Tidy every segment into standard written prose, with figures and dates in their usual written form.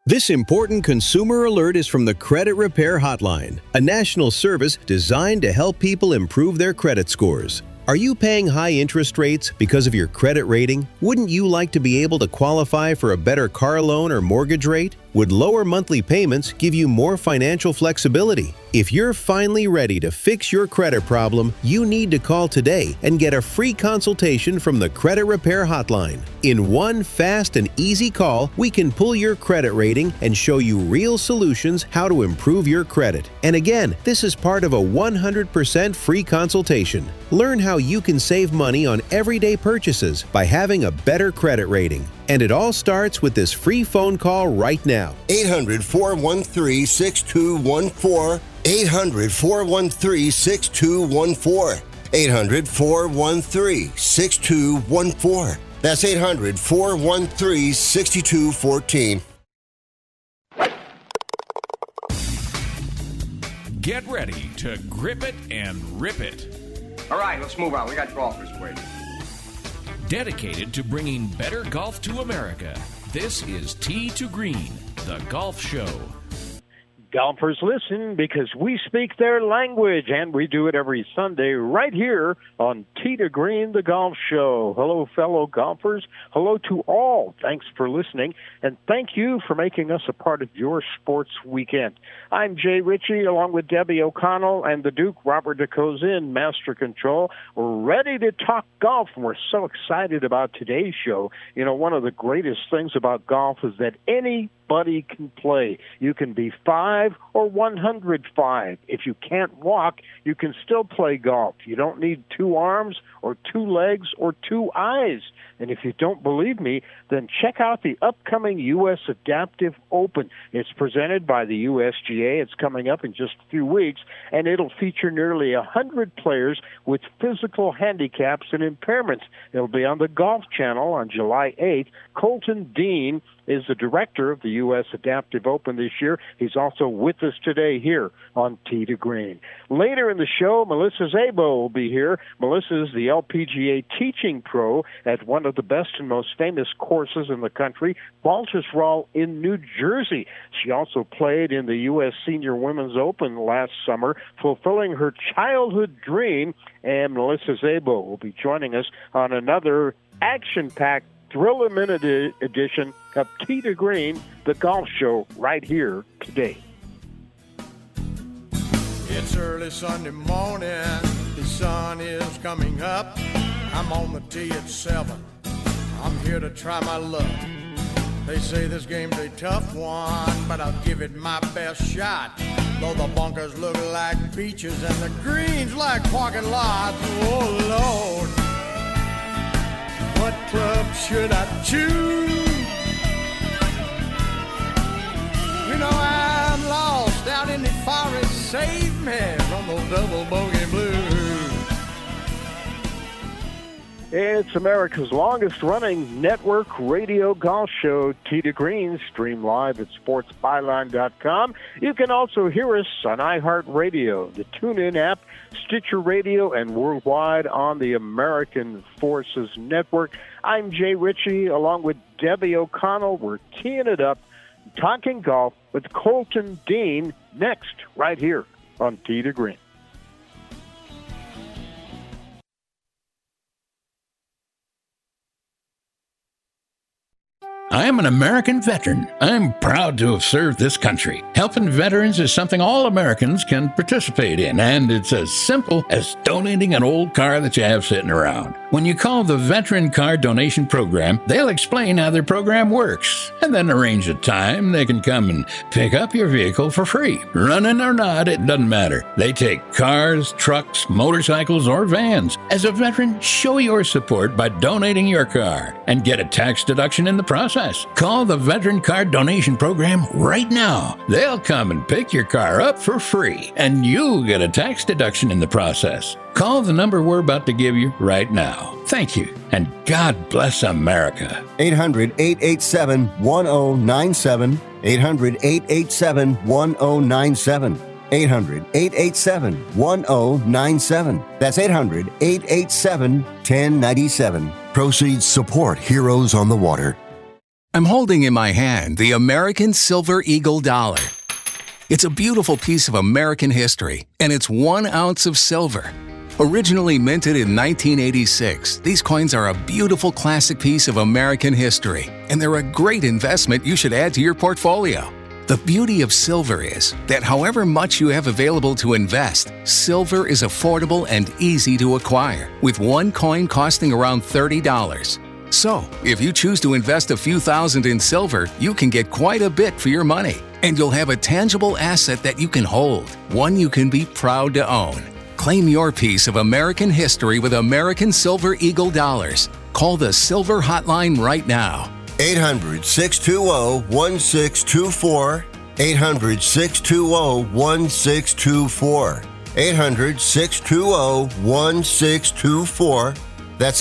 This important consumer alert is from the Credit Repair Hotline, a national service designed to help people improve their credit scores. Are you paying high interest rates because of your credit rating? Wouldn't you like to be able to qualify for a better car loan or mortgage rate? Would lower monthly payments give you more financial flexibility? If you're finally ready to fix your credit problem, you need to call today and get a free consultation from the Credit Repair Hotline. In one fast and easy call, we can pull your credit rating and show you real solutions how to improve your credit. And again, this is part of a 100% free consultation. Learn how you can save money on everyday purchases by having a better credit rating. And it all starts with this free phone call right now. 800-413-6214. 800-413-6214. 800-413-6214. That's 800-413-6214. Get ready to grip it and rip it. All right, let's move on. We got golfers waiting. Dedicated to bringing better golf to America, this is Tee to Green, the golf show. Golfers listen because we speak their language, and we do it every Sunday right here on Tee to Green, the golf show. Hello, fellow golfers. Hello to all. Thanks for listening, and thank you for making us a part of your sports weekend. I'm Jay Ritchie, along with Debbie O'Connell and the Duke, Robert DeCosa in Master Control. We're ready to talk golf, and we're so excited about today's show. You know, one of the greatest things about golf is that anybody can play. You can be 5 or 105. If you can't walk, you can still play golf. You don't need 2 arms or 2 legs or 2 eyes. And if you don't believe me, then check out the upcoming U.S. Adaptive Open. It's presented by the USGA. It's coming up in just a few weeks, and it'll feature nearly 100 players with physical handicaps and impairments. It'll be on the Golf Channel on July 8th. Colton Dean is the director of the U.S. Adaptive Open this year. He's also with us today here on Tee to Green. Later in the show, Melissa Szabo will be here. Melissa is the LPGA teaching pro at one of the best and most famous courses in the country, Baltusrol in New Jersey. She also played in the U.S. Senior Women's Open last summer, fulfilling her childhood dream, and Melissa Szabo will be joining us on another action-packed Thrill-A-Minute edition of Tee to Green, the golf show, right here today. It's early Sunday morning, the sun is coming up. I'm on the tee at 7. I'm here to try my luck. They say this game's a tough one, but I'll give it my best shot. Though the bunkers look like beaches and the greens like parking lots. Oh, Lord. What club should I choose? You know I'm lost out in the forest. Save me from those double bogey blues. It's America's longest-running network radio golf show, Tee to Green, streamed live at sportsbyline.com. You can also hear us on iHeartRadio, the TuneIn app, Stitcher Radio, and worldwide on the American Forces Network. I'm Jay Ritchie, along with Debbie O'Connell. We're teeing it up, talking golf with Colton Dean next, right here on Tee to Green. I am an American veteran. I'm proud to have served this country. Helping veterans is something all Americans can participate in, and it's as simple as donating an old car that you have sitting around. When you call the Veteran Car Donation Program, they'll explain how their program works, and then arrange a time they can come and pick up your vehicle for free. Running or not, it doesn't matter. They take cars, trucks, motorcycles, or vans. As a veteran, show your support by donating your car and get a tax deduction in the process. Call the Veteran Car Donation Program right now. They'll come and pick your car up for free, and you'll get a tax deduction in the process. Call the number we're about to give you right now. Thank you, and God bless America. 800-887-1097. 800-887-1097. 800-887-1097. That's 800-887-1097. Proceeds support Heroes on the Water. I'm holding in my hand the American Silver Eagle dollar. It's a beautiful piece of American history, and it's 1 ounce of silver. Originally minted in 1986, these coins are a beautiful classic piece of American history, and they're a great investment you should add to your portfolio. The beauty of silver is that however much you have available to invest, silver is affordable and easy to acquire, with one coin costing around $30. So, if you choose to invest a few thousand in silver, you can get quite a bit for your money, and you'll have a tangible asset that you can hold, one you can be proud to own. Claim your piece of American history with American Silver Eagle dollars. Call the Silver Hotline right now. 800-620-1624. 800-620-1624. 800-620-1624. That's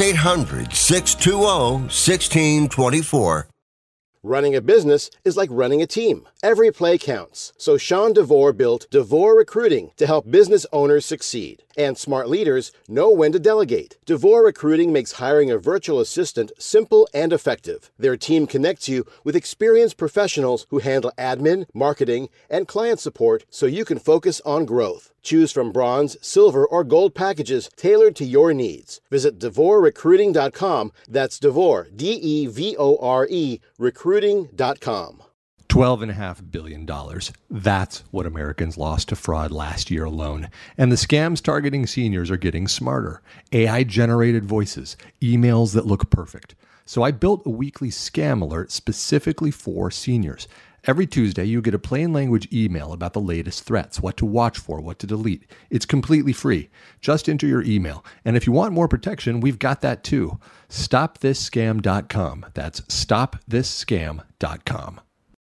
800-620-1624. Running a business is like running a team. Every play counts. So Sean DeVore built DeVore Recruiting to help business owners succeed. And smart leaders know when to delegate. DeVore Recruiting makes hiring a virtual assistant simple and effective. Their team connects you with experienced professionals who handle admin, marketing, and client support so you can focus on growth. Choose from bronze, silver, or gold packages tailored to your needs. Visit DeVoreRecruiting.com. That's DeVore, DEVORE, recruiting.com. $12.5 billion. That's what Americans lost to fraud last year alone. And the scams targeting seniors are getting smarter. AI-generated voices, emails that look perfect. So I built a weekly scam alert specifically for seniors. Every Tuesday, you get a plain language email about the latest threats, what to watch for, what to delete. It's completely free. Just enter your email. And if you want more protection, we've got that too. StopThisScam.com. That's StopThisScam.com.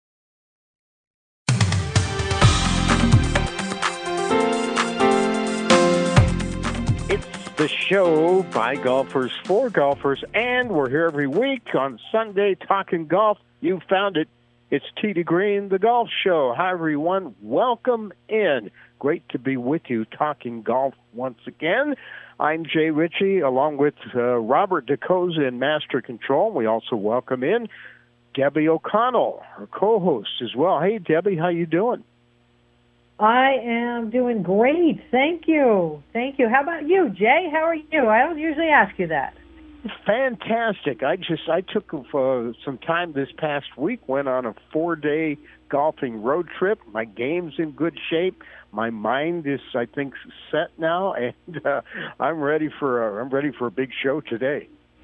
It's the show by golfers for golfers, and we're here every week on Sunday talking golf. You found it. It's Tee to Green, the golf show. Hi, everyone. Welcome in. Great to be with you talking golf once again. I'm Jay Ritchie, along with Robert DeCosa in Master Control. We also welcome in Debbie O'Connell, our co-host as well. Hey, Debbie, how you doing? I am doing great. Thank you. Thank you. How about you, Jay? How are you? I don't usually ask you that. Fantastic. I took some time this past week, went on a 4-day golfing road trip. My game's in good shape. My mind is, I think, set now, and I'm ready for a big show today.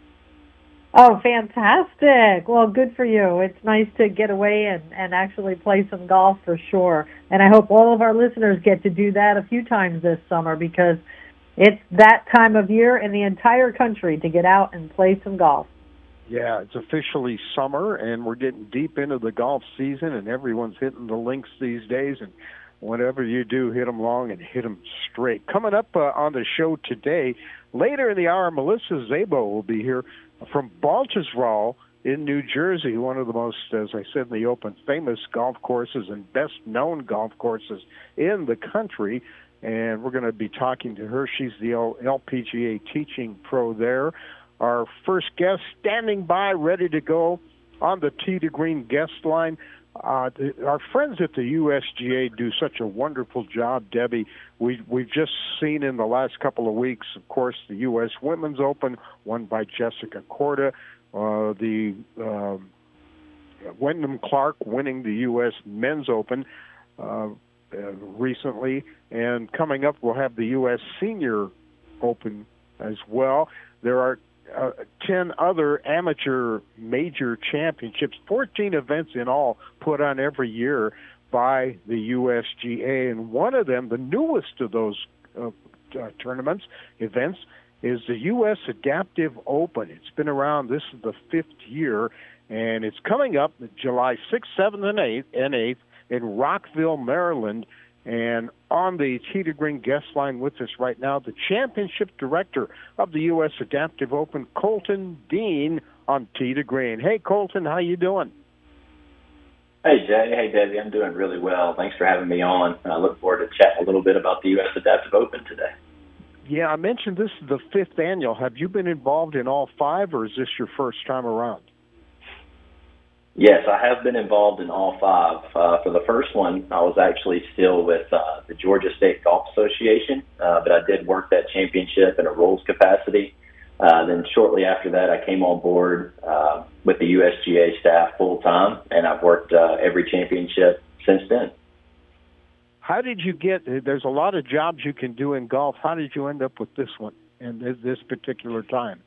Oh, fantastic. Well, good for you. It's nice to get away and actually play some golf for sure. And I hope all of our listeners get to do that a few times this summer, because it's that time of year in the entire country to get out and play some golf. Yeah, it's officially summer, and we're getting deep into the golf season, and everyone's hitting the links these days. And whatever you do, hit them long and hit them straight. Coming up on the show today, later in the hour, Melissa Szabo will be here from Baltusrol in New Jersey, one of the most, as I said in the open, famous golf courses and best-known golf courses in the country. And we're going to be talking to her. She's the LPGA teaching pro there. Our first guest standing by, ready to go on the Tee to Green guest line. Our friends at the USGA do such a wonderful job, Debbie. We've just seen in the last couple of weeks, of course, the U.S. Women's Open, won by Jessica Korda. The Wyndham Clark winning the U.S. Men's Open recently. And coming up, we'll have the U.S. Senior Open as well. There are 10 other amateur major championships, 14 events in all put on every year by the USGA. And one of them, the newest of those events, is the U.S. Adaptive Open. It's been around, this is the 5th year, and it's coming up July 6th, 7th, and 8th in Rockville, Maryland. And on the Tee to Green guest line with us right now, the championship director of the U.S. Adaptive Open, Colton Dean, on Tee to Green. Hey, Colton, how you doing? Hey, Jay. Hey, Debbie. I'm doing really well. Thanks for having me on. I look forward to chatting a little bit about the U.S. Adaptive Open today. Yeah, I mentioned this is the 5th annual. Have you been involved in all 5, or is this your first time around? Yes, I have been involved in all five. For the first one, I was actually still with the Georgia State Golf Association, but I did work that championship in a rules capacity. Then shortly after that, I came on board with the USGA staff full time, and I've worked every championship since then. How did you there's a lot of jobs you can do in golf. How did you end up with this one and this particular time?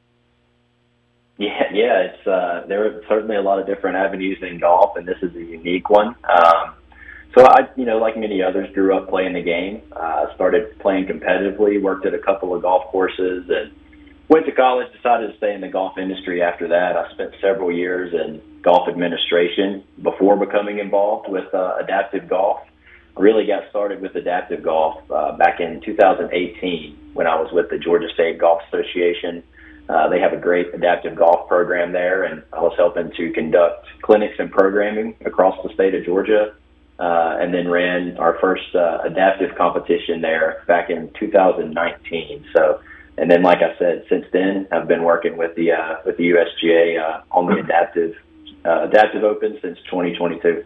Yeah, it's there are certainly a lot of different avenues in golf, and this is a unique one. So I, like many others, grew up playing the game. Started playing competitively, worked at a couple of golf courses, and went to college, decided to stay in the golf industry after that. I spent several years in golf administration before becoming involved with adaptive golf. I really got started with adaptive golf back in 2018 when I was with the Georgia State Golf Association. They have a great adaptive golf program there, and I was helping to conduct clinics and programming across the state of Georgia, and then ran our first adaptive competition there back in 2019. So, and then, like I said, since then, I've been working with the USGA on the adaptive Open since 2022.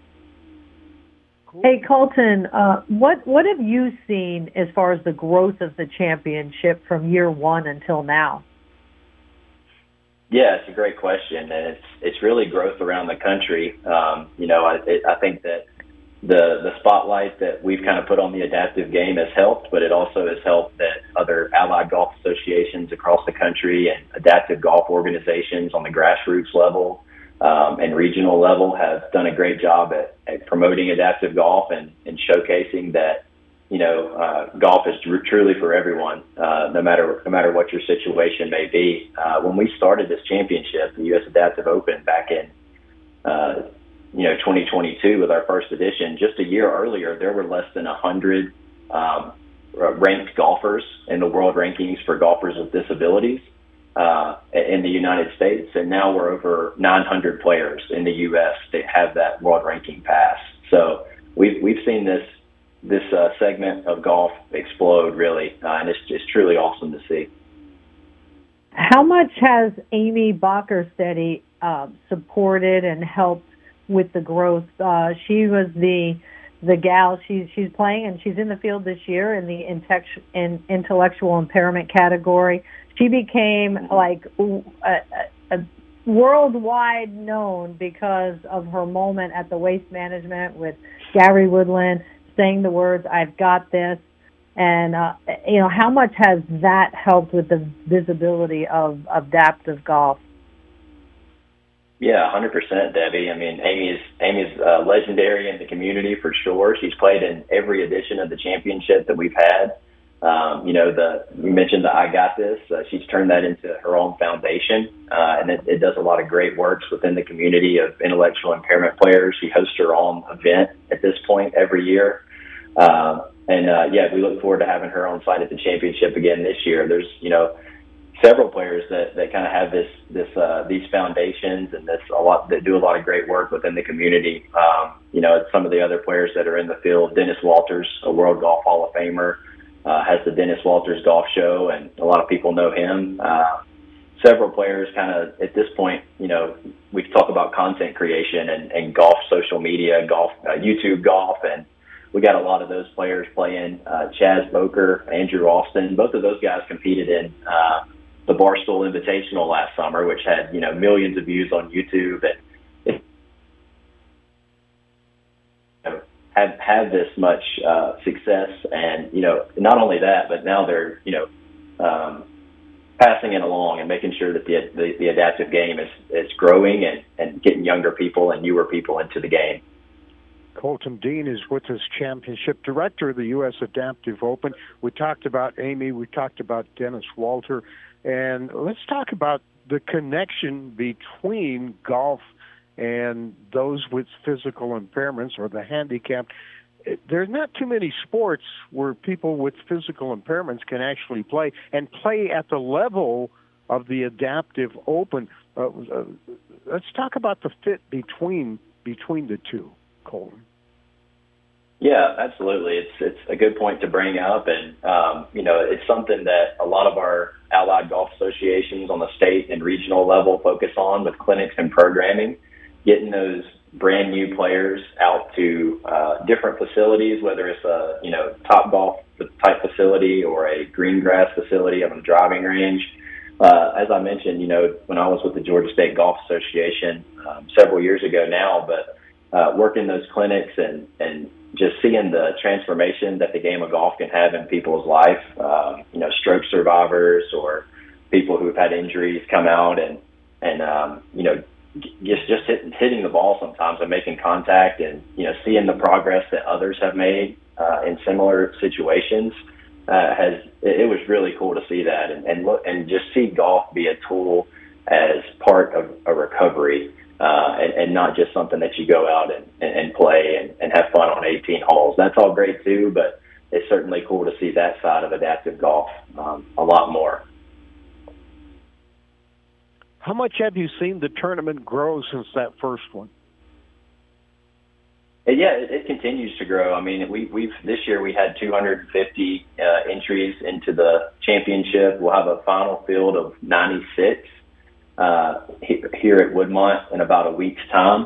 Hey, Colton, what have you seen as far as the growth of the championship from year one until now? Yeah, it's a great question, and it's really growth around the country. I think that the spotlight that we've kind of put on the adaptive game has helped, but it also has helped that other allied golf associations across the country and adaptive golf organizations on the grassroots level and regional level have done a great job at promoting adaptive golf and showcasing that golf is truly for everyone, no matter what your situation may be. When we started this championship, the U.S. Adaptive Open, back in 2022 with our first edition, just a year earlier, there were less than 100 ranked golfers in the world rankings for golfers with disabilities in the United States, and now we're over 900 players in the U.S. that have that world ranking pass. So we've seen this segment of golf explode, really, and it's truly awesome to see. How much has Amy Bockersteady supported and helped with the growth? She was the gal. She's playing, and she's in the field this year in the intellectual impairment category. She became like a worldwide known because of her moment at the Waste Management with Gary Woodland, saying the words, "I've got this," and how much has that helped with the visibility of adaptive golf? Yeah, 100%, Debbie. I mean, Amy's legendary in the community for sure. She's played in every edition of the championship that we've had. You mentioned the I Got This. She's turned that into her own foundation, and it does a lot of great works within the community of intellectual impairment players. She hosts her own event at this point every year. We look forward to having her on site at the championship again this year. There's, several players that kind of have these foundations and that do a lot of great work within the community. Some of the other players that are in the field, Dennis Walters, a World Golf Hall of Famer, has the Dennis Walters Golf Show, and a lot of people know him. Several players kind of, at this point, we talk about content creation and golf social media, golf, YouTube golf, and we got a lot of those players playing. Chaz Boker, Andrew Austin, both of those guys competed in the Barstool Invitational last summer, which had, millions of views on YouTube, and have this much success. And, not only that, but now they're, passing it along and making sure that the adaptive game is growing and getting younger people and newer people into the game. Colton Dean is with us, championship director of the U.S. Adaptive Open. We talked about Amy. We talked about Dennis Walter. And let's talk about the connection between golf and those with physical impairments or the handicapped. There's not too many sports where people with physical impairments can actually play and play at the level of the Adaptive Open. Let's talk about the fit between the two, Colton. Yeah, absolutely. It's a good point to bring up, and it's something that a lot of our allied golf associations on the state and regional level focus on with clinics and programming. getting those brand new players out to different facilities, whether it's a Top Golf type facility or a green grass facility on a driving range. As I mentioned, when I was with the Georgia State Golf Association several years ago now, but working those clinics and just seeing the transformation that the game of golf can have in people's life, stroke survivors or people who've had injuries come out and just hitting the ball sometimes and making contact and, seeing the progress that others have made in similar situations. It was really cool to see that and just see golf be a tool as part of a recovery and not just something that you go out and play and have fun on 18 holes. That's all great too, but it's certainly cool to see that side of adaptive golf a lot more. How much have you seen the tournament grow since that first one? Yeah, it continues to grow. I mean, we've this year we had 250 entries into the championship. We'll have a final field of 96 here at Woodmont in about a week's time.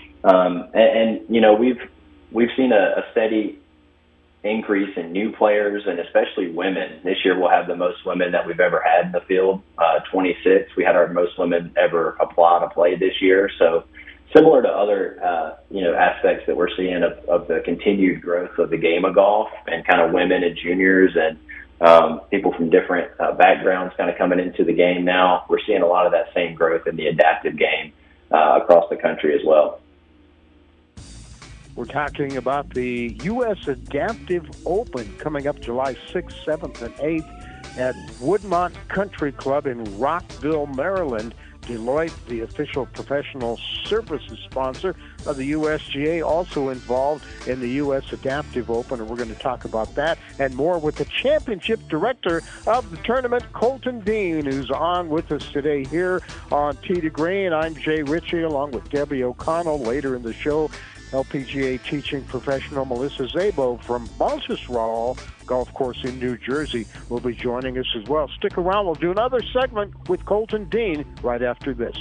We've seen a steady increase in new players and especially women. This year we'll have the most women that we've ever had in the field, 26. We had our most women ever apply to play this year. So similar to other, aspects that we're seeing of the continued growth of the game of golf and kind of women and juniors and people from different backgrounds kind of coming into the game now, we're seeing a lot of that same growth in the adaptive game across the country as well. We're talking about the U.S. Adaptive Open coming up July 6th, 7th, and 8th at Woodmont Country Club in Rockville, Maryland. Deloitte, the official professional services sponsor of the USGA, also involved in the U.S. Adaptive Open, and we're going to talk about that and more with the championship director of the tournament, Colton Dean, who's on with us today here on Tee to Green. I'm Jay Ritchie, along with Debbie O'Connell. Later in the show, LPGA teaching professional Melissa Szabo from Baltusrol Golf Course in New Jersey will be joining us as well. Stick around. We'll do another segment with Colton Dean right after this.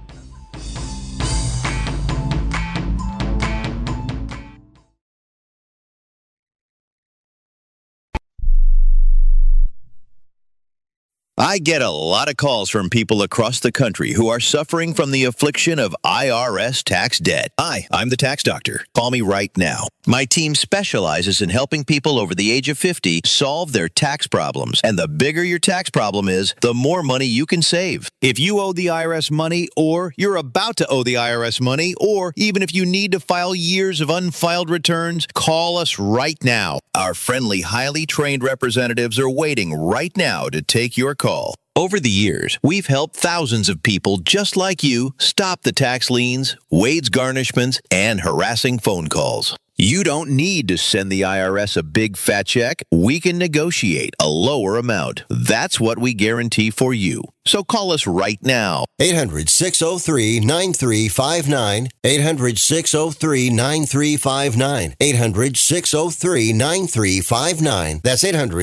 I get a lot of calls from people across the country who are suffering from the affliction of IRS tax debt. Hi, I'm the tax doctor. Call me right now. My team specializes in helping people over the age of 50 solve their tax problems. And the bigger your tax problem is, the more money you can save. If you owe the IRS money, or you're about to owe the IRS money, or even if you need to file years of unfiled returns, call us right now. Our friendly, highly trained representatives are waiting right now to take your call. Over the years, we've helped thousands of people just like you stop the tax liens, wage garnishments, and harassing phone calls. You don't need to send the IRS a big fat check. We can negotiate a lower amount. That's what we guarantee for you. So call us right now. 800-603-9359. 800-603-9359. 800-603-9359. That's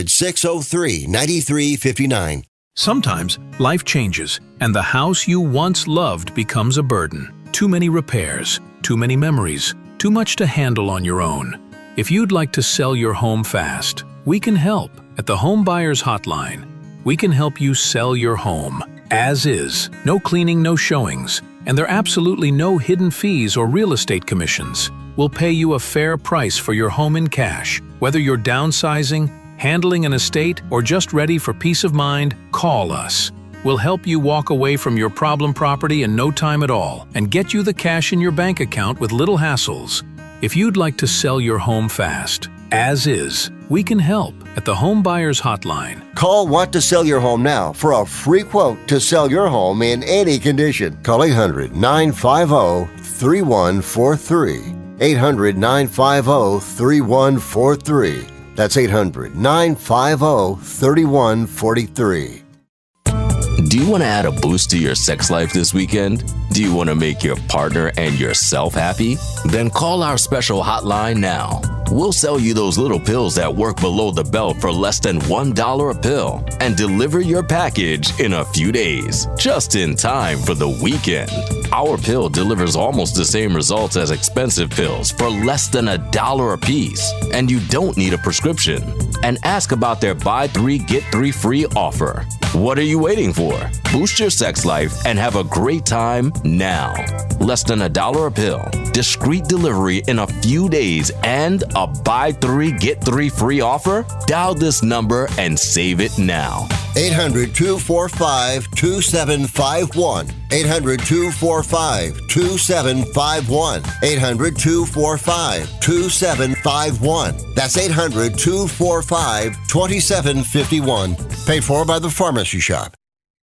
800-603-9359. Sometimes life changes, and the house you once loved becomes a burden. Too many repairs, too many memories, too much to handle on your own. If you'd like to sell your home fast, we can help at the Home Buyers Hotline. We can help you sell your home as is, no cleaning, no showings, and there are absolutely no hidden fees or real estate commissions. We'll pay you a fair price for your home in cash. Whether you're downsizing, handling an estate, or just ready for peace of mind, call us. We'll help you walk away from your problem property in no time at all and get you the cash in your bank account with little hassles. If you'd like to sell your home fast, as is, we can help at the Home Buyers Hotline. Call Want to Sell Your Home now for a free quote to sell your home in any condition. Call 800-950-3143. 800-950-3143. That's 800-950-3143. Do you want to add a boost to your sex life this weekend? Do you want to make your partner and yourself happy? Then call our special hotline now. We'll sell you those little pills that work below the belt for less than $1 a pill and deliver your package in a few days, just in time for the weekend. Our pill delivers almost the same results as expensive pills for less than $1 a piece, and you don't need a prescription. And ask about their buy 3 get 3 free offer. What are you waiting for? Boost your sex life and have a great time now. Less than $1 a pill, discreet delivery in a few days, and a buy 3 get 3 free offer? Dial this number and save it now. 800-245-2751. 800-245-2751. 800-245-2751. That's 800-245-2751. Paid for by the Pharmacy Shop.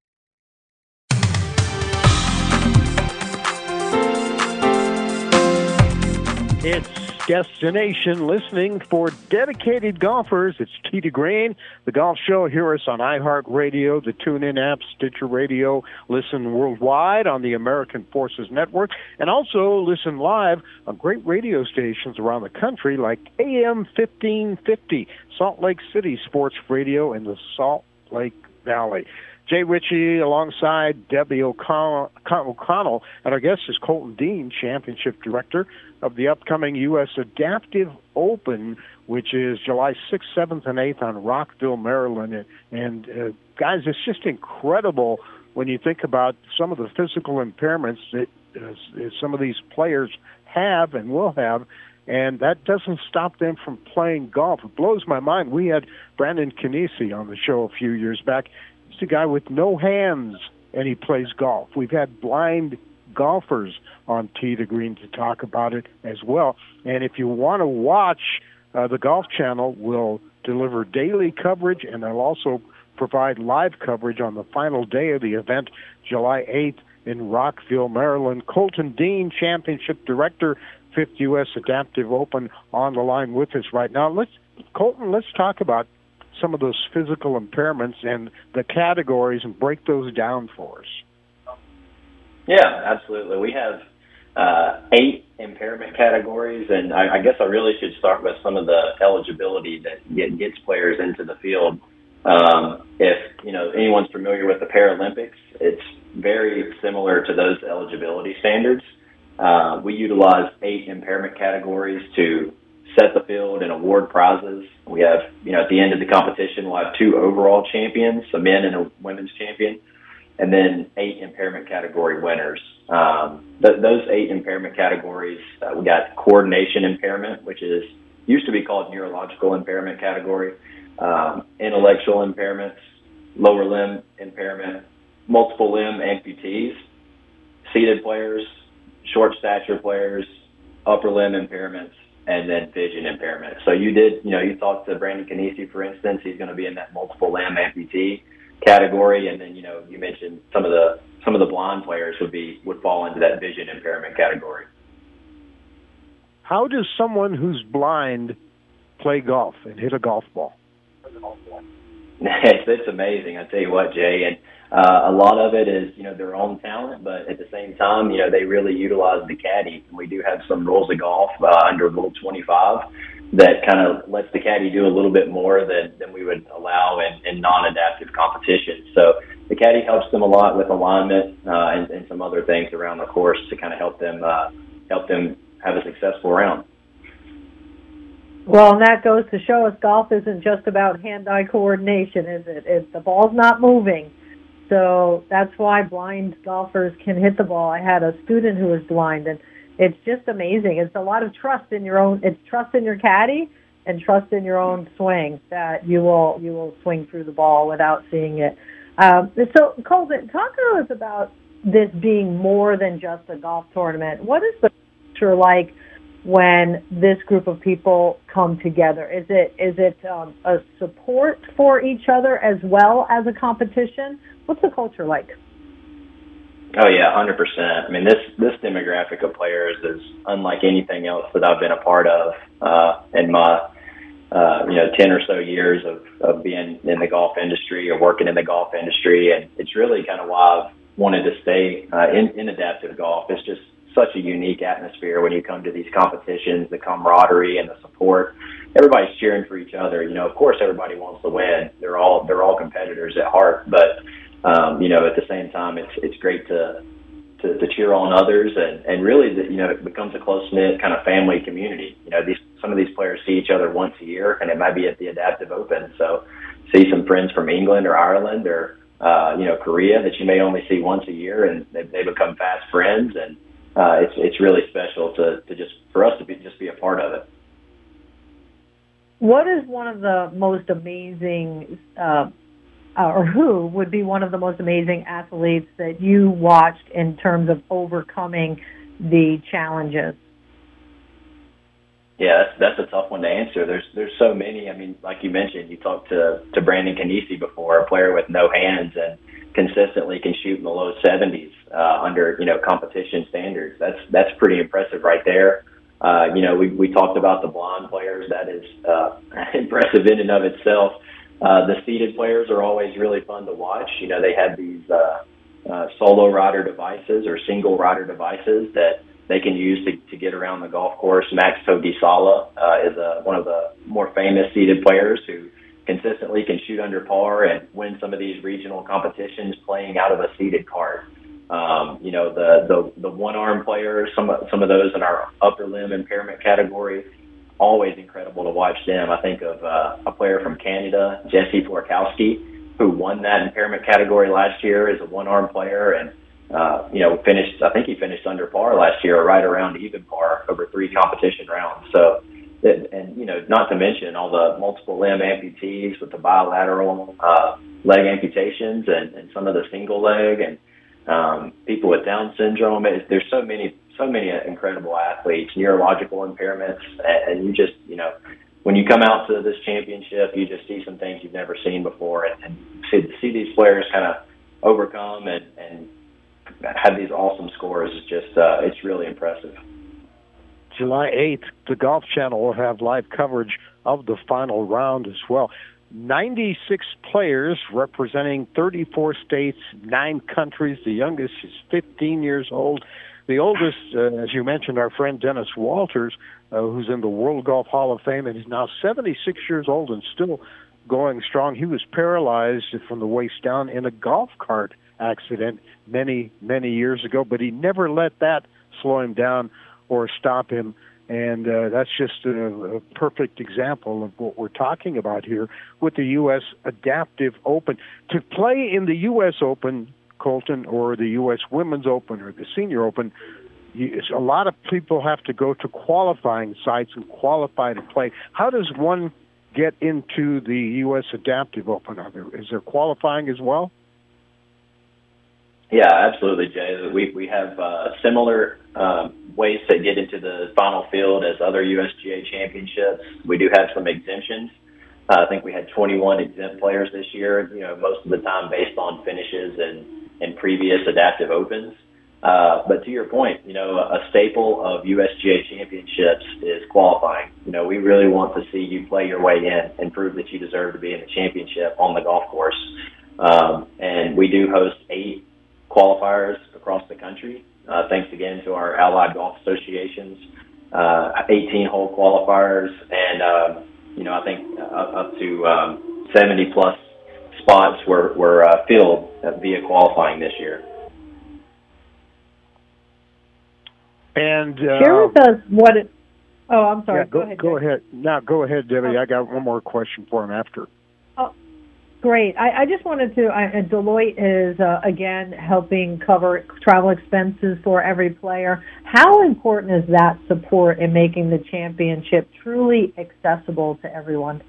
It's Destination Listening for dedicated golfers. It's Tee to Green, the golf show. Hear us on iHeartRadio, the TuneIn app, Stitcher Radio. Listen worldwide on the American Forces Network, and also listen live on great radio stations around the country like AM 1550, Salt Lake City Sports Radio in the Salt Lake Valley. Jay Ritchie alongside Debbie O'Connell, and our guest is Colton Dean, Championship Director of the upcoming U.S. Adaptive Open, which is July 6th, 7th, and 8th on Rockville, Maryland. And guys, it's just incredible when you think about some of the physical impairments that some of these players have and will have, and that doesn't stop them from playing golf. It blows my mind. We had Brandon Canisi on the show a few years back. He's a guy with no hands, and he plays golf. We've had blind golfers on Tee to Green to talk about it as well. And if you want to watch, the Golf Channel will deliver daily coverage, and they'll also provide live coverage on the final day of the event, July 8th in Rockville, Maryland. Colton Dean, Championship Director, 5th U.S. Adaptive Open, on the line with us right now. Colton, let's talk about some of those physical impairments and the categories and break those down for us. Yeah, absolutely. We have 8 impairment categories, and I guess I really should start with some of the eligibility that gets players into the field. If anyone's familiar with the Paralympics, it's very similar to those eligibility standards. We utilize 8 impairment categories to set the field and award prizes. We have, at the end of the competition, we'll have 2 overall champions, a men and a women's champion, and then 8 impairment category winners. Those 8 impairment categories, we got coordination impairment, which used to be called neurological impairment category, intellectual impairments, lower limb impairment, multiple limb amputees, seated players, short stature players, upper limb impairments, and then vision impairment. So you talked to Brandon Canisi, for instance. He's going to be in that multiple limb amputee category, and then you mentioned some of the blind players would fall into that vision impairment category. How does someone who's blind play golf and hit a golf ball? It's amazing. I tell you what, Jay, and a lot of it is their own talent, but at the same time, they really utilize the caddy. And we do have some rules of golf under Rule 25 that kind of lets the caddy do a little bit more than we would allow in non-adaptive competition. So the caddy helps them a lot with alignment and some other things around the course to kind of help them have a successful round. Well, and that goes to show us golf isn't just about hand-eye coordination, is it? If the ball's not moving. So that's why blind golfers can hit the ball. I had a student who was blind, and it's just amazing. It's a lot of trust in your own. It's trust in your caddy and trust in your own swing that you will swing through the ball without seeing it. So, Colton, talk to us about this being more than just a golf tournament. What is the culture like when this group of people come together? Is it a support for each other as well as a competition? What's the culture like? Oh yeah, 100%. I mean, this demographic of players is unlike anything else that I've been a part of in my 10 or so years of being in the golf industry or working in the golf industry, and it's really kind of why I've wanted to stay in adaptive golf. It's just such a unique atmosphere when you come to these competitions, the camaraderie and the support. Everybody's cheering for each other. Of course, everybody wants to win. They're all competitors at heart, but at the same time, it's great to to cheer on others, and really, it becomes a close-knit kind of family community. Some of these players see each other once a year, and it might be at the Adaptive Open. So see some friends from England or Ireland or, Korea that you may only see once a year, and they become fast friends, and it's really special for us to be a part of it. What is one of the most amazing, or who would be one of the most amazing athletes that you watched in terms of overcoming the challenges? Yeah, that's a tough one to answer. There's so many. I mean, like you mentioned, you talked to Brandon Canisi before, a player with no hands and consistently can shoot in the low 70s under competition standards. That's pretty impressive right there. We talked about the blonde players. That is impressive in and of itself. The seated players are always really fun to watch. They have these solo rider devices or single rider devices that they can use to get around the golf course. Max Togisala is one of the more famous seated players who consistently can shoot under par and win some of these regional competitions playing out of a seated cart. The one-arm players, some of those in our upper limb impairment category, always incredible to watch them. I think of a player from Canada, Jesse Florkowski, who won that impairment category last year as a one-arm player and he finished under par last year, or right around even par over 3 competition rounds. So, not to mention all the multiple limb amputees with the bilateral leg amputations and some of the single leg and people with Down syndrome. There's so many incredible athletes, neurological impairments, and you just, when you come out to this championship, you just see some things you've never seen before, and see these players kind of overcome and have these awesome scores. It's just, it's really impressive. July 8th, the Golf Channel will have live coverage of the final round as well. 96 players representing 34 states, 9 countries. The youngest is 15 years old. The oldest, as you mentioned, our friend Dennis Walters, who's in the World Golf Hall of Fame and is now 76 years old and still going strong. He was paralyzed from the waist down in a golf cart accident many, many years ago, but he never let that slow him down or stop him. And that's just a perfect example of what we're talking about here with the U.S. Adaptive Open. To play in the U.S. Open, Colton, or the U.S. Women's Open or the Senior Open, a lot of people have to go to qualifying sites and qualify to play. How does one get into the U.S. Adaptive Open? Is there qualifying as well? Yeah, absolutely, Jay. We have similar ways to get into the final field as other USGA championships. We do have some exemptions. I think we had 21 exempt players this year, most of the time based on finishes and previous Adaptive Opens. But to your point, a staple of USGA championships is qualifying. We really want to see you play your way in and prove that you deserve to be in the championship on the golf course. And we do host 8 qualifiers across the country. Thanks again to our allied golf associations, 18-hole qualifiers, and I think up to 70 plus spots were filled via qualifying this year. And share with us what it. Oh, I'm sorry. Yeah, go ahead. Now, go ahead, Debbie. I got one more question for him after. Oh, great. I just wanted to. Deloitte is again helping cover travel expenses for every player. How important is that support in making the championship truly accessible to everyone?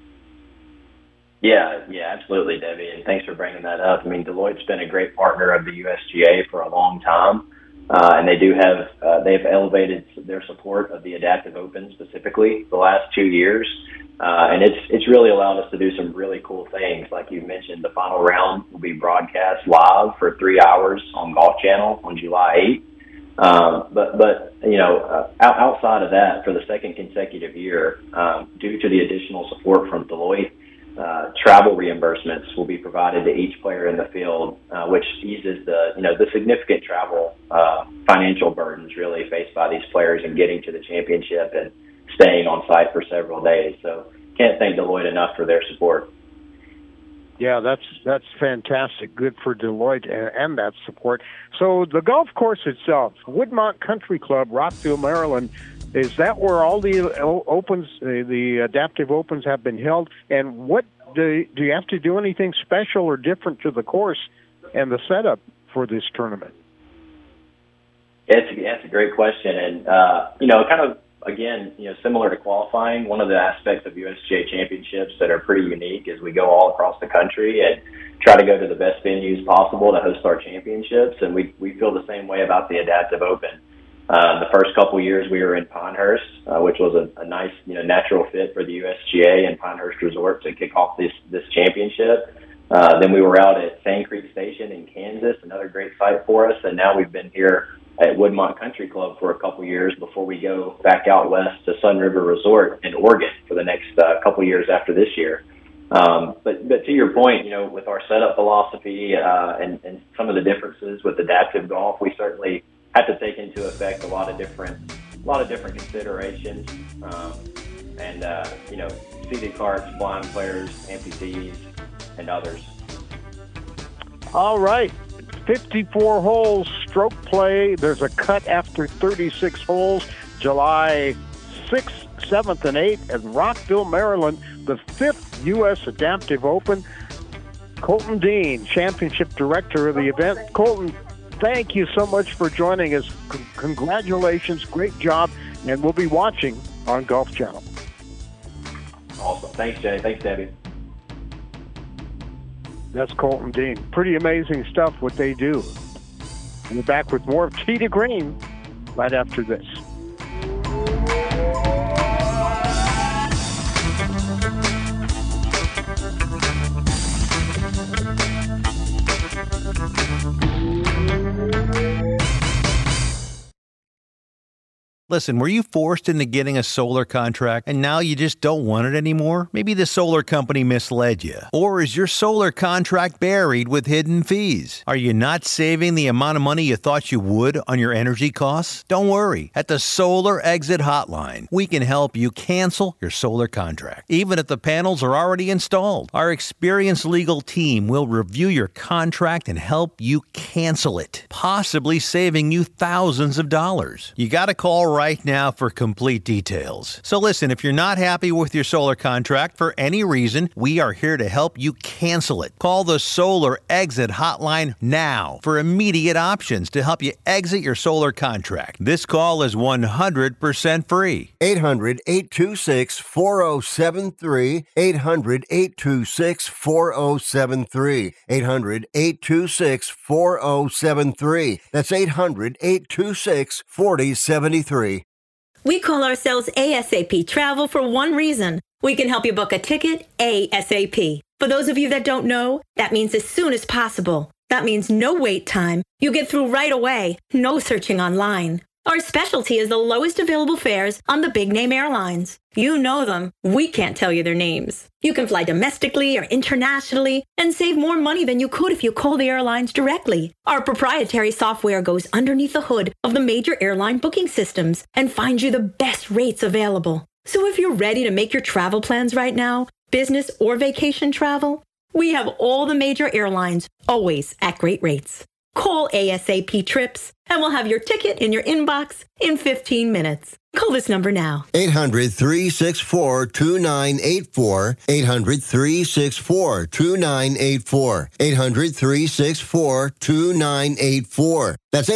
Yeah, absolutely, Debbie, and thanks for bringing that up. I mean, Deloitte's been a great partner of the USGA for a long time. And they do have, they've elevated their support of the Adaptive Open specifically the last 2 years. And it's really allowed us to do some really cool things. Like you mentioned, the final round will be broadcast live for 3 hours on Golf Channel on July 8th. But outside of that, for the second consecutive year, due to the additional support from Deloitte, travel reimbursements will be provided to each player in the field, which eases the significant travel financial burdens really faced by these players in getting to the championship and staying on site for several days. So can't thank Deloitte enough for their support. Yeah, that's fantastic. Good for Deloitte and that support. So the golf course itself, Woodmont Country Club, Rockville, Maryland, is that where all the opens, the adaptive opens have been held? And what do you have to do anything special or different to the course and the setup for this tournament? It's a great question. And, kind of, again, similar to qualifying, one of the aspects of USGA championships that are pretty unique is we go all across the country and try to go to the best venues possible to host our championships. And we feel the same way about the Adaptive Open. The first couple of years we were in Pinehurst, which was a nice, natural fit for the USGA and Pinehurst Resort to kick off this championship. Then we were out at Sand Creek Station in Kansas, another great site for us. And now we've been here at Woodmont Country Club for a couple years before we go back out west to Sun River Resort in Oregon for the next couple years after this year. But to your point, with our setup philosophy and some of the differences with adaptive golf, we certainly have to take into effect a lot of different considerations. Seated carts, blind players, amputees, and others. All right. 54 holes, stroke play. There's a cut after 36 holes, July 6th, 7th, and 8th at Rockville, Maryland, the 5th U.S. Adaptive Open. Colton Dean, Championship Director of the event. Colton, thank you so much for joining us. Congratulations, great job, and we'll be watching on Golf Channel. Awesome. Thanks, Jay. Thanks, Debbie. That's Colton Dean. Pretty amazing stuff, what they do. We're back with more of Tee to Green right after this. Listen, were you forced into getting a solar contract and now you just don't want it anymore? Maybe the solar company misled you. Or is your solar contract buried with hidden fees? Are you not saving the amount of money you thought you would on your energy costs? Don't worry. At the Solar Exit Hotline, we can help you cancel your solar contract, even if the panels are already installed. Our experienced legal team will review your contract and help you cancel it, possibly saving you thousands of dollars. You got to call right now for complete details. So listen, if you're not happy with your solar contract for any reason, we are here to help you cancel it. Call the Solar Exit Hotline now for immediate options to help you exit your solar contract. This call is 100% free. 800-826-4073. 800-826-4073. 800-826-4073. That's 800-826-4073. We call ourselves ASAP Travel for one reason. We can help you book a ticket ASAP. For those of you that don't know, that means as soon as possible. That means no wait time. You get through right away. No searching online. Our specialty is the lowest available fares on the big-name airlines. You know them. We can't tell you their names. You can fly domestically or internationally and save more money than you could if you call the airlines directly. Our proprietary software goes underneath the hood of the major airline booking systems and finds you the best rates available. So if you're ready to make your travel plans right now, business or vacation travel, we have all the major airlines, always at great rates. Call ASAP Trips, and we'll have your ticket in your inbox in 15 minutes. Call this number now. 800-364-2984. 800-364-2984. 800-364-2984. That's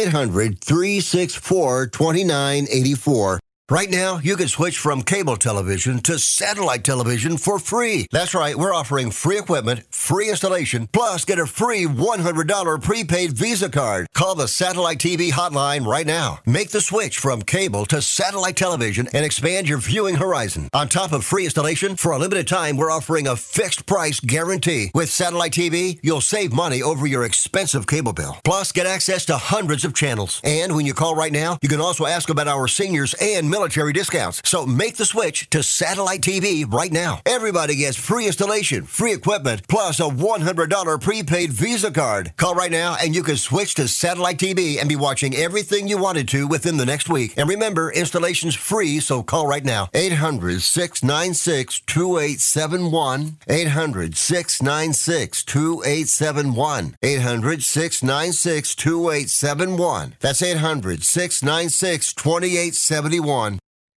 800-364-2984. Right now, you can switch from cable television to satellite television for free. That's right, we're offering free equipment, free installation, plus get a free $100 prepaid Visa card. Call the Satellite TV hotline right now. Make the switch from cable to satellite television and expand your viewing horizon. On top of free installation, for a limited time, we're offering a fixed price guarantee. With Satellite TV, you'll save money over your expensive cable bill. Plus, get access to hundreds of channels. And when you call right now, you can also ask about our seniors and military discounts. So make the switch to satellite TV right now. Everybody gets free installation, free equipment, plus a $100 prepaid Visa card. Call right now and you can switch to satellite TV and be watching everything you wanted to within the next week. And remember, installation's free, so call right now. 800-696-2871. 800-696-2871. 800-696-2871. That's 800-696-2871.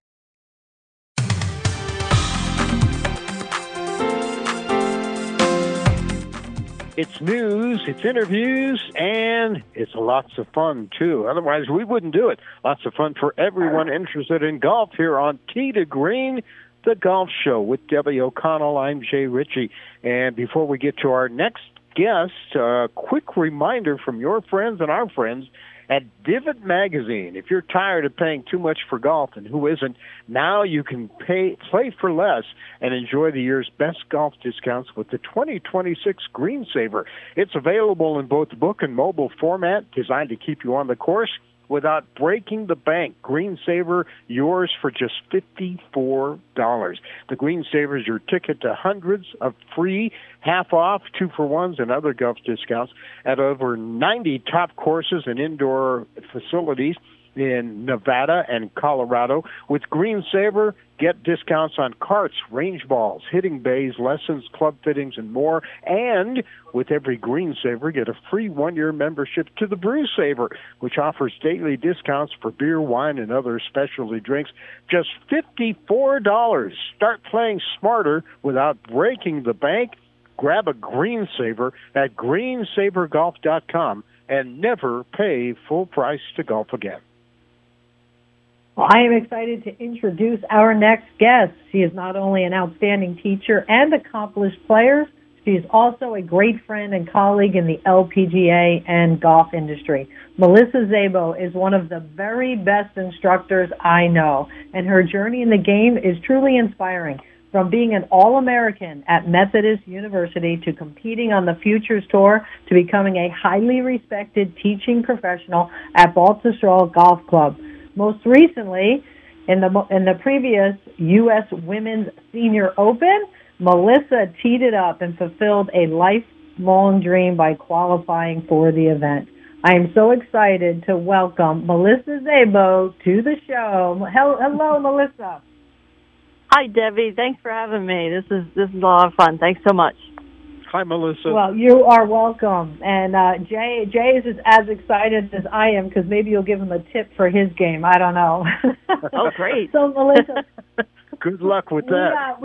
It's news, it's interviews, and it's lots of fun, too. Otherwise, we wouldn't do it. Lots of fun for everyone interested in golf here on Tee to Green, the golf show with Debbie O'Connell. I'm Jay Ritchie. And before we get to our next guest, a quick reminder from your friends and our friends at Divot Magazine. If you're tired of paying too much for golf, and who isn't, now you can play for less and enjoy the year's best golf discounts with the 2026 Green Saver. It's available in both book and mobile format, designed to keep you on the course without breaking the bank. Green Saver, yours for just $54. The Green Saver is your ticket to hundreds of free, half-off, 2-for-1s, and other golf discounts at over 90 top courses and indoor facilities in Nevada and Colorado. With Green Saver, get discounts on carts, range balls, hitting bays, lessons, club fittings, and more. And with every Green Saver, get a free 1-year membership to the Brew Saver, which offers daily discounts for beer, wine, and other specialty drinks. Just $54. Start playing smarter without breaking the bank. Grab a Green Saver at greensavergolf.com and never pay full price to golf again. Well, I am excited to introduce our next guest. She is not only an outstanding teacher and accomplished player, she is also a great friend and colleague in the LPGA and golf industry. Melissa Szabo is one of the very best instructors I know, and her journey in the game is truly inspiring. From being an All-American at Methodist University to competing on the Futures Tour to becoming a highly respected teaching professional at Baltusrol Golf Club. Most recently, in the previous U.S. Women's Senior Open, Melissa teed it up and fulfilled a lifelong dream by qualifying for the event. I am so excited to welcome Melissa Szabo to the show. Hello, Melissa. Hi, Debbie. Thanks for having me. This is a lot of fun. Thanks so much. Hi, Melissa. Well, you are welcome. And Jay is just as excited as I am because maybe you'll give him a tip for his game. I don't know. Oh, great. So, Melissa. Good luck with that.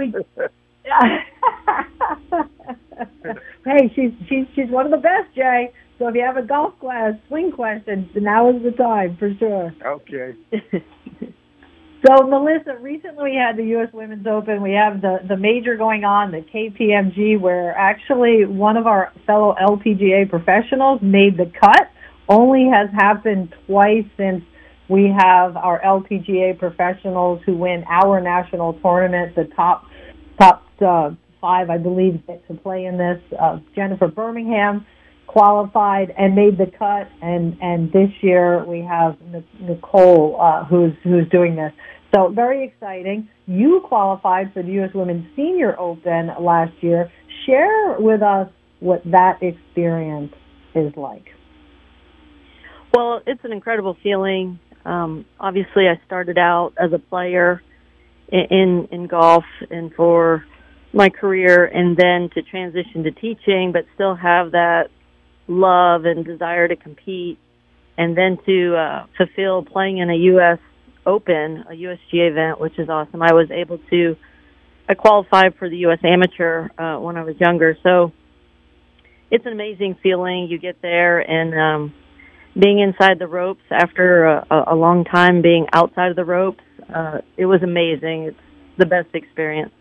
Hey, she's one of the best, Jay. So if you have a golf class, swing question, now is the time for sure. Okay. So, Melissa, recently we had the U.S. Women's Open. We have the major going on, the KPMG, where actually one of our fellow LPGA professionals made the cut. Only has happened twice since we have our LPGA professionals who win our national tournament, the top 5, I believe, to play in this. Jennifer Birmingham qualified and made the cut, and this year we have Nicole who's doing this. So very exciting. You qualified for the U.S. Women's Senior Open last year. Share with us what that experience is like. Well, it's an incredible feeling. Obviously, I started out as a player in golf and for my career, and then to transition to teaching, but still have that love and desire to compete, and then to fulfill playing in a U.S. Open, a USGA event, which is awesome. I qualified for the U.S. Amateur when I was younger, so it's an amazing feeling. You get there, and being inside the ropes after a long time being outside of the ropes, it was amazing. It's the best experience.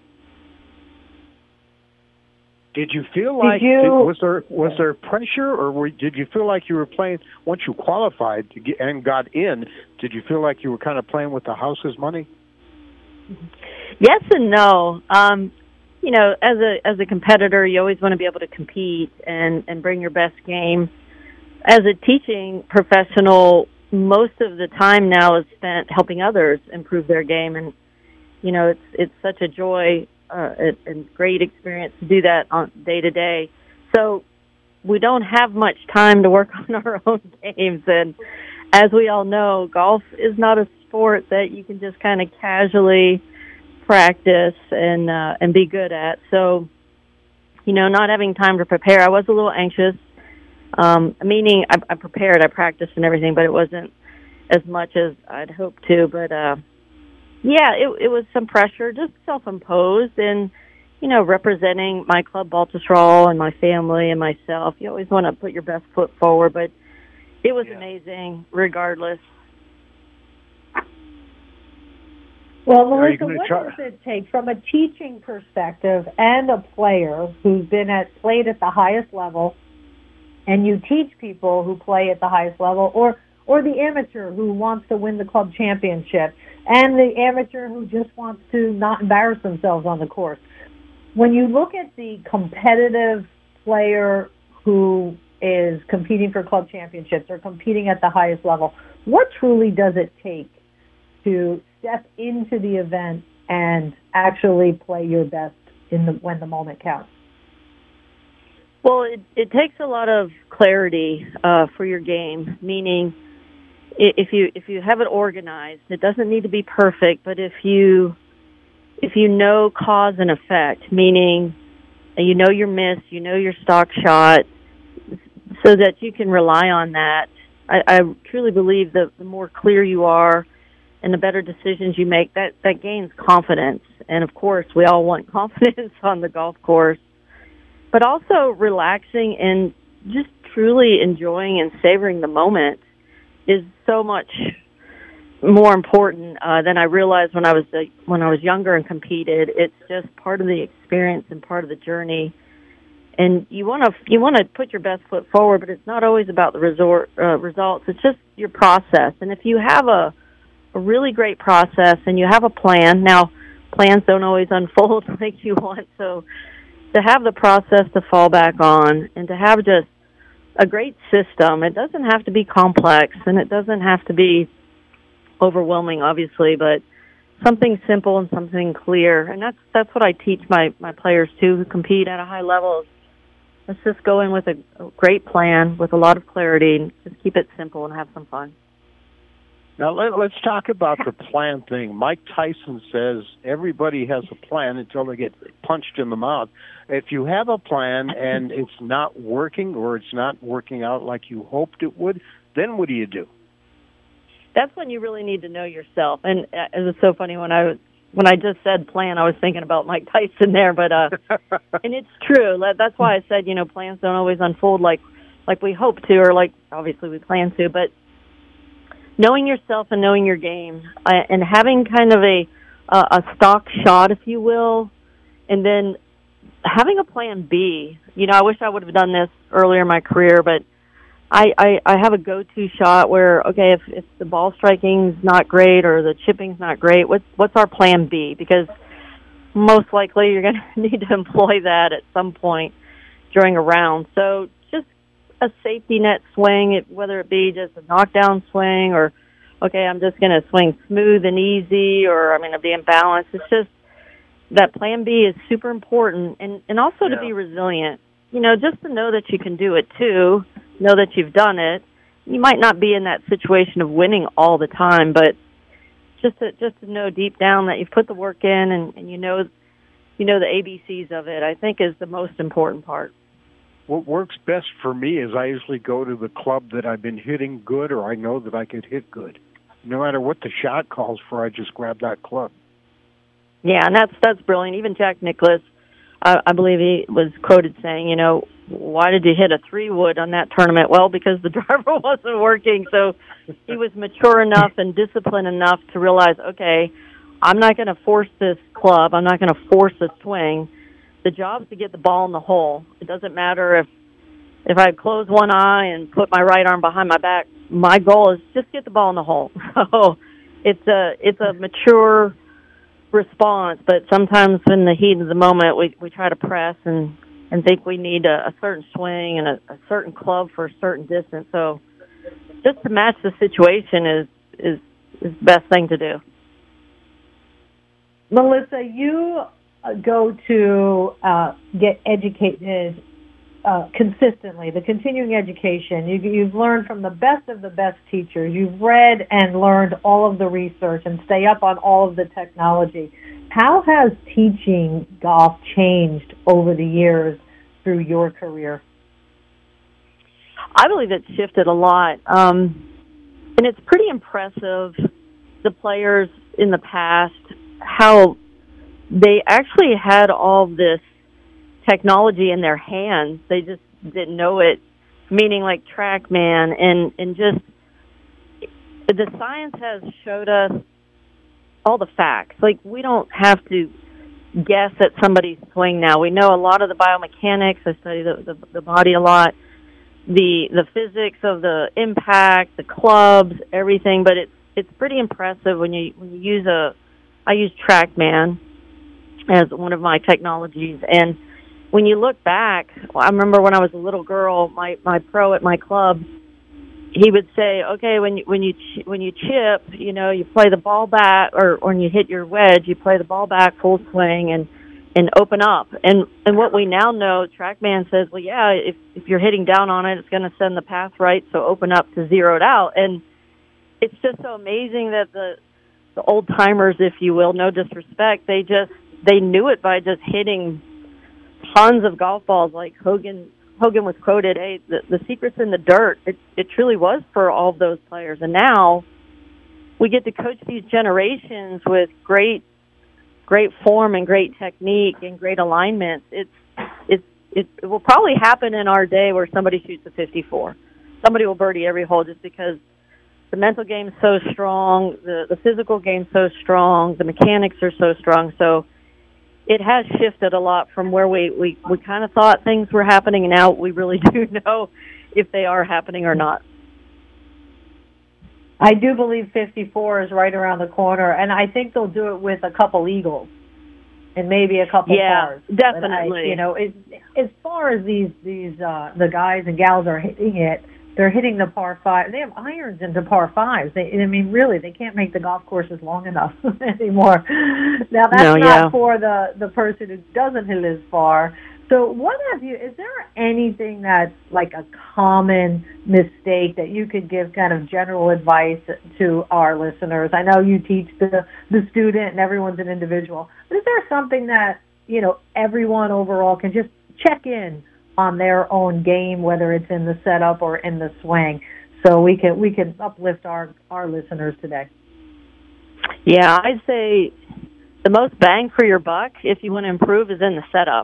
Did you feel like was there pressure, or did you feel like you were playing once you qualified and got in? Did you feel like you were kind of playing with the house's money? Yes and no. You know, as a competitor, you always want to be able to compete and bring your best game. As a teaching professional, most of the time now is spent helping others improve their game, and it's such a joy and great experience to do that on day to day. So we don't have much time to work on our own games, and as we all know, golf is not a sport that you can just kind of casually practice and be good at. So, not having time to prepare, I was a little anxious. Meaning I prepared, I practiced and everything, but it wasn't as much as I'd hoped to. But it was some pressure, just self-imposed, and representing my club Baltusrol and my family and myself. You always want to put your best foot forward, but it was amazing regardless. Well, Melissa, what does it take from a teaching perspective and a player who's played at the highest level, and you teach people who play at the highest level, or the amateur who wants to win the club championship, and the amateur who just wants to not embarrass themselves on the course? When you look at the competitive player who is competing for club championships or competing at the highest level, what truly does it take to step into the event and actually play your best when the moment counts? Well, it takes a lot of clarity for your game, meaning if you have it organized, it doesn't need to be perfect, but if you know cause and effect, meaning your miss, your stock shot, so that you can rely on that. I truly believe that the more clear you are and the better decisions you make, that gains confidence. And, of course, we all want confidence on the golf course. But also relaxing and just truly enjoying and savoring the moment is so much more important than I realized when I was younger and competed. It's just part of the experience and part of the journey. And you want to put your best foot forward, but it's not always about the results. It's just your process. And if you have a really great process and you have a plan, now plans don't always unfold like you want, so to have the process to fall back on and to have just a great system, it doesn't have to be complex and it doesn't have to be overwhelming, obviously, but something simple and something clear. And that's what I teach my players too, who compete at a high level. Let's just go in with a great plan with a lot of clarity and just keep it simple and have some fun. Now, let's talk about the plan thing. Mike Tyson says everybody has a plan until they get punched in the mouth. If you have a plan and it's not working or it's not working out like you hoped it would, then what do you do? That's when you really need to know yourself. And it was so funny when I just said plan, I was thinking about Mike Tyson there. But and it's true. That's why I said, plans don't always unfold like we hope to, or like obviously we plan to. But knowing yourself and knowing your game, and having kind of a stock shot, if you will, and then having a plan B. I wish I would have done this earlier in my career, but I have a go-to shot where, okay, if the ball striking's not great or the chipping's not great, what's our plan B? Because most likely you're going to need to employ that at some point during a round. So just a safety net swing, whether it be just a knockdown swing or, okay, I'm just going to swing smooth and easy, or I'm going to be in balance. It's just that plan B is super important, and also to be resilient. Just to know that you can do it too, know that you've done it. You might not be in that situation of winning all the time, but just to know deep down that you've put the work in and you know the ABCs of it, I think is the most important part. What works best for me is I usually go to the club that I've been hitting good, or I know that I could hit good. No matter what the shot calls for, I just grab that club. Yeah, and that's brilliant. Even Jack Nicklaus, I believe he was quoted saying, why did you hit a 3-wood on that tournament? Well, because the driver wasn't working. So he was mature enough and disciplined enough to realize, okay, I'm not going to force this club. I'm not going to force this swing. The job is to get the ball in the hole. It doesn't matter if I close one eye and put my right arm behind my back. My goal is just get the ball in the hole. So it's a mature response, but sometimes in the heat of the moment we try to press and think we need a certain swing and a certain club for a certain distance. So just to match the situation is the best thing to do. Melissa, you go to get educated consistently, the continuing education. You've learned from the best of the best teachers. You've read and learned all of the research and stay up on all of the technology. How has teaching golf changed over the years through your career? I believe it's shifted a lot. And it's pretty impressive, the players in the past, how they actually had all this technology in their hands. They just didn't know it, meaning like TrackMan and just the science has showed us all the facts. Like, we don't have to guess at somebody's swing now. We know a lot of the biomechanics. I study the body a lot, the physics of the impact, the clubs, everything. But it's pretty impressive when you use I use TrackMan as one of my technologies. And when you look back, I remember when I was a little girl, my pro at my club, he would say, okay, when you chip, you play the ball back, or when you hit your wedge, you play the ball back full swing and open up. And what we now know, TrackMan says, well, yeah, if you're hitting down on it, it's going to send the path right, so open up to zeroed out. And it's just so amazing that the old timers, if you will, no disrespect, they knew it by just hitting tons of golf balls. Like Hogan was quoted, hey, the secret's in the dirt. It truly was for all of those players. And now we get to coach these generations with great form and great technique and great alignment. It will probably happen in our day where somebody shoots a 54. Somebody will birdie every hole just because the mental game is so strong, the physical game is so strong, the mechanics are so strong. So it has shifted a lot from where we kind of thought things were happening, and now we really do know if they are happening or not. I do believe 54 is right around the corner, and I think they'll do it with a couple eagles and maybe a couple pars. Definitely. As far as these the guys and gals are hitting it, they're hitting the par 5. They have irons into par 5s. Really, they can't make the golf courses long enough anymore. Now, that's not for the person who doesn't hit as far. So is there anything that's like a common mistake that you could give kind of general advice to our listeners? I know you teach the student and everyone's an individual, but is there something that, everyone overall can just check in on their own game, whether it's in the setup or in the swing, so we can uplift our listeners today? Yeah, I'd say the most bang for your buck, if you want to improve, is in the setup.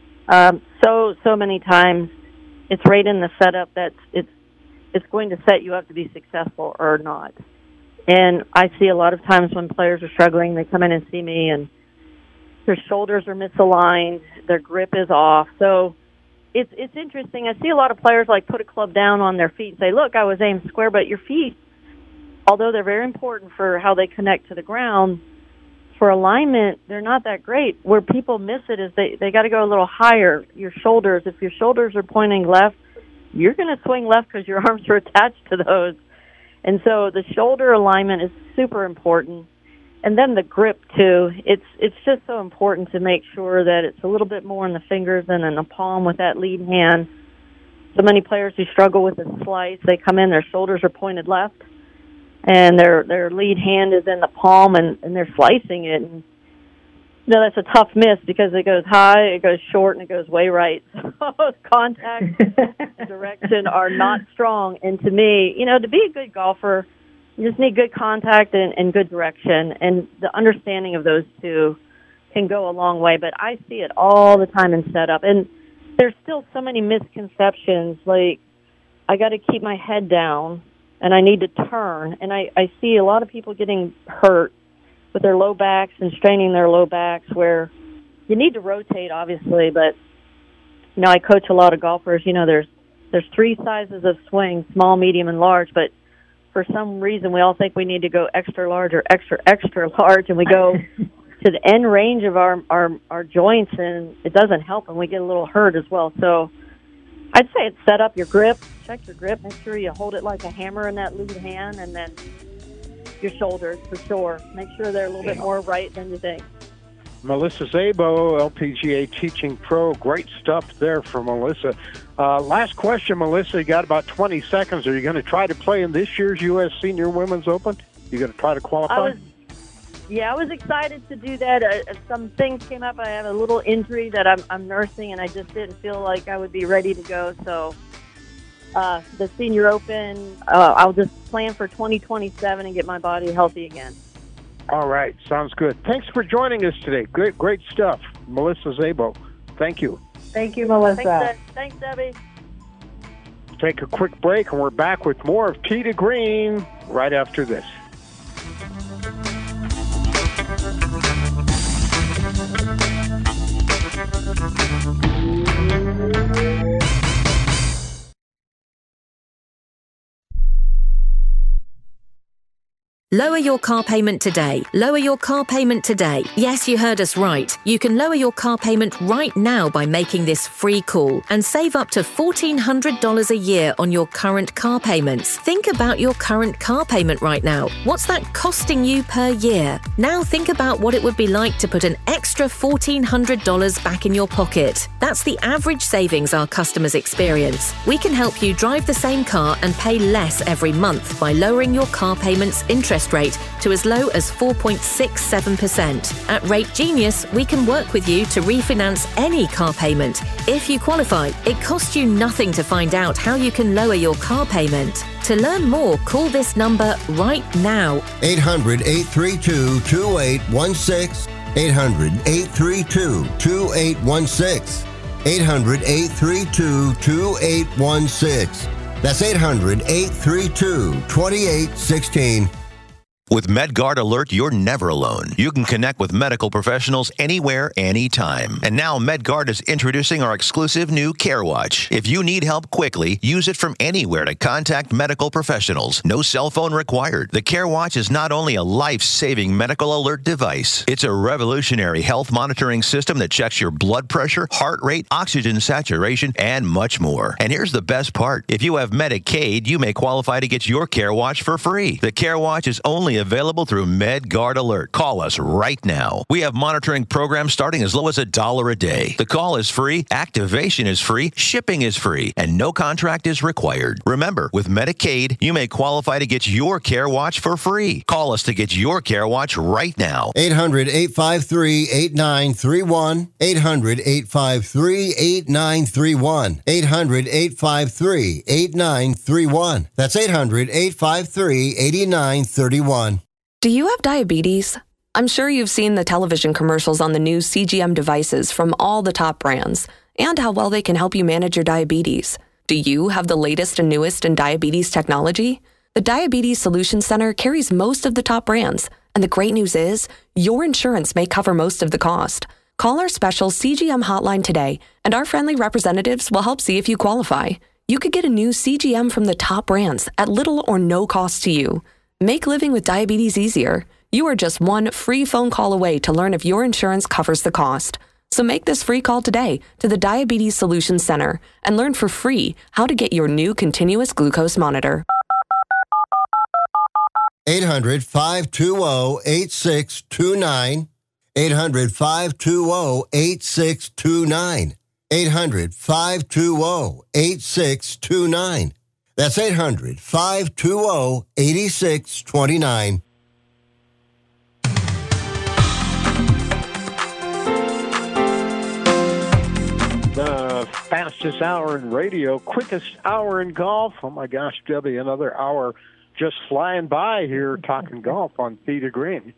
So many times it's right in the setup that it's going to set you up to be successful or not. And I see a lot of times when players are struggling, they come in and see me and their shoulders are misaligned, their grip is off. So it's interesting. I see a lot of players like put a club down on their feet and say, look, I was aimed square, but your feet, although they're very important for how they connect to the ground, for alignment, they're not that great. Where people miss it is they got to go a little higher. Your shoulders, if your shoulders are pointing left, you're going to swing left because your arms are attached to those. And so the shoulder alignment is super important. And then the grip, too. It's just so important to make sure that it's a little bit more in the fingers than in the palm with that lead hand. So many players who struggle with a slice, they come in, their shoulders are pointed left, and their lead hand is in the palm, and they're slicing it. And, that's a tough miss because it goes high, it goes short, and it goes way right. So contact and direction are not strong. And to me, to be a good golfer, you just need good contact and good direction. And the understanding of those two can go a long way. But I see it all the time in setup. And there's still so many misconceptions, like I got to keep my head down and I need to turn. And I see a lot of people getting hurt with their low backs and straining their low backs, where you need to rotate, obviously, but I coach a lot of golfers. There's 3 sizes of swing, small, medium, and large, but for some reason we all think we need to go extra large or extra large, and we go to the end range of our joints, and it doesn't help, and we get a little hurt as well. So I'd say it's set up, your grip, check your grip. Make sure you hold it like a hammer in that lead hand, and then your shoulders for sure. Make sure they're a little bit more right than you think. Melissa Szabo, LPGA teaching pro. Great stuff there from Melissa. Last question, Melissa. You got about 20 seconds. Are you going to try to play in this year's U.S. Senior Women's Open? You going to try to qualify? I was excited to do that. Some things came up. I have a little injury that I'm nursing, and I just didn't feel like I would be ready to go. So the Senior Open, I'll just plan for 2027 and get my body healthy again. All right. Sounds good. Thanks for joining us today. Great stuff. Melissa Szabo. Thank you. Thank you, Melissa. Thanks, Debbie. Take a quick break, and we're back with more of Tee to Green right after this. Lower your car payment today. Lower your car payment today. Yes, you heard us right. You can lower your car payment right now by making this free call and save up to $1,400 a year on your current car payments. Think about your current car payment right now. What's that costing you per year? Now think about what it would be like to put an extra $1,400 back in your pocket. That's the average savings our customers experience. We can help you drive the same car and pay less every month by lowering your car payment's interest rate to as low as 4.67%. At Rate Genius, we can work with you to refinance any car payment. If you qualify, it costs you nothing to find out how you can lower your car payment. To learn more, call this number right now. 800-832-2816. 800-832-2816. 800-832-2816. That's 800-832-2816. With MedGuard Alert, you're never alone. You can connect with medical professionals anywhere, anytime. And now MedGuard is introducing our exclusive new CareWatch. If you need help quickly, use it from anywhere to contact medical professionals. No cell phone required. The CareWatch is not only a life-saving medical alert device, it's a revolutionary health monitoring system that checks your blood pressure, heart rate, oxygen saturation, and much more. And here's the best part. If you have Medicaid, you may qualify to get your CareWatch for free. The CareWatch is only available through MedGuard Alert. Call us right now. We have monitoring programs starting as low as $1 a day. The call is free, activation is free, shipping is free, and no contract is required. Remember, with Medicaid, you may qualify to get your CareWatch for free. Call us to get your CareWatch right now. 800-853-8931. 800-853-8931. 800-853-8931. That's 800-853-8931. Do you have diabetes? I'm sure you've seen the television commercials on the new CGM devices from all the top brands and how well they can help you manage your diabetes. Do you have the latest and newest in diabetes technology? The Diabetes Solutions Center carries most of the top brands, and the great news is your insurance may cover most of the cost. Call our special CGM hotline today, and our friendly representatives will help see if you qualify. You could get a new CGM from the top brands at little or no cost to you. Make living with diabetes easier. You are just one free phone call away to learn if your insurance covers the cost. So make this free call today to the Diabetes Solutions Center and learn for free how to get your new continuous glucose monitor. 800-520-8629. 800-520-8629. 800-520-8629. That's 800-520-8629. The fastest hour in radio, quickest hour in golf. Oh my gosh, Debbie, another hour just flying by here talking golf on Tee to Green.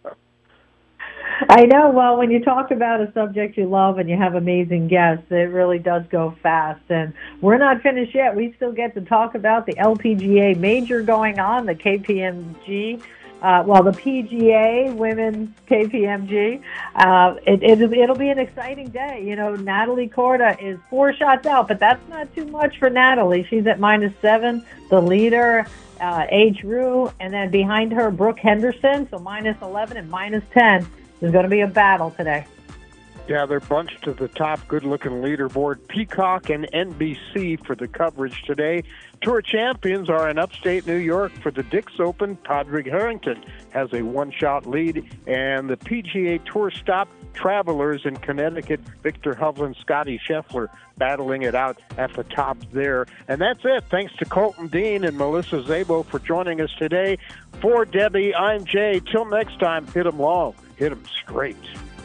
I know. Well, when you talk about a subject you love and you have amazing guests, it really does go fast. And we're not finished yet. We still get to talk about the LPGA major going on, the KPMG. The PGA Women's KPMG. It'll be an exciting day. You know, Natalie Corda is 4 shots out, but that's not too much for Natalie. She's at -7. The leader, H. Rue, and then behind her, Brooke Henderson. So -11 and -10. There's going to be a battle today. Yeah, they're bunched to the top. Good-looking leaderboard. Peacock and NBC for the coverage today. Tour champions are in upstate New York for the Dix Open. Padraig Harrington has a one-shot lead. And the PGA Tour stop Travelers in Connecticut. Victor Hovland, Scotty Scheffler battling it out at the top there. And that's it. Thanks to Colton Dean and Melissa Szabo for joining us today. For Debbie, I'm Jay. Till next time, hit 'em long, hit 'em straight.